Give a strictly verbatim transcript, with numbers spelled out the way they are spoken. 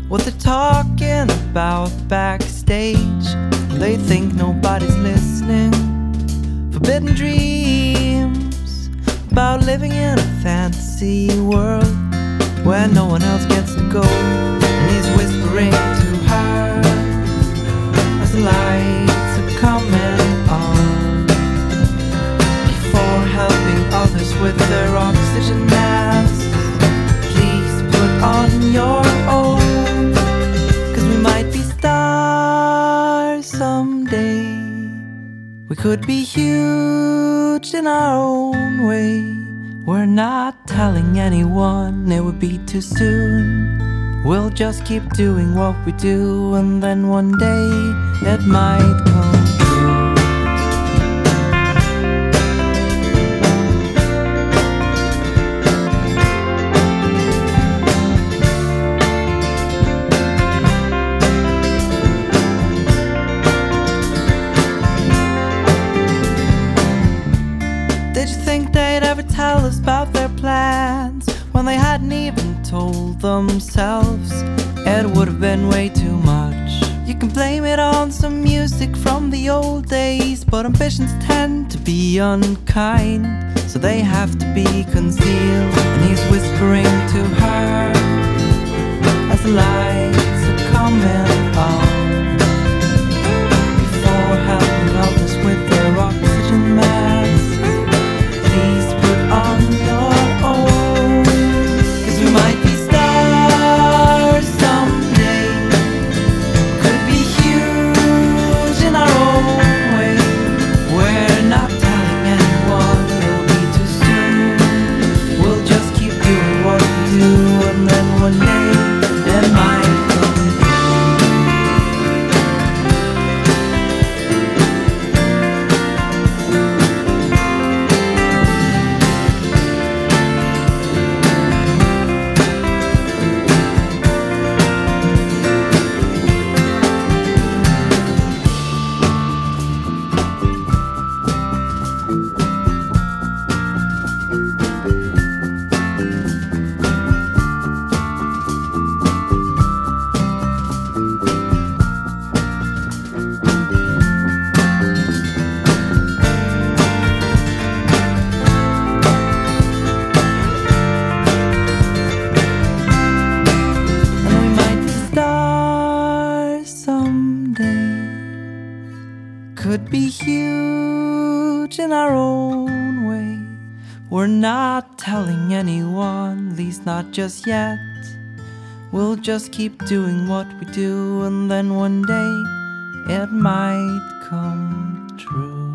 what they're talking about backstage. They think nobody's listening. Forbidden dreams about living in a fantasy world where no one else gets to go. And he's whispering to her as the lights are coming on, before helping others with their oxygen masks. Please put on your own, 'cause we might be stars someday. We could be huge in our own way. We're not telling anyone, it would be too soon. We'll just keep doing what we do, and then one day it might come true. Did you think they'd ever tell us about their plans when they hadn't even told themselves? It would have been way too much. You can blame it on some music from the old days, but ambitions tend to be unkind, so they have to be concealed. And he's whispering to her as the lights are coming on, before helping others with their oxygen masks. Please put on your own, 'cause we might be stars someday. Could be huge in our own way. We're not telling anyone, it will be too soon. We'll just keep doing what we do, and then one day it might come could be huge in our own way. We're not telling anyone, at least not just yet. We'll just keep doing what we do, and then one day it might come true.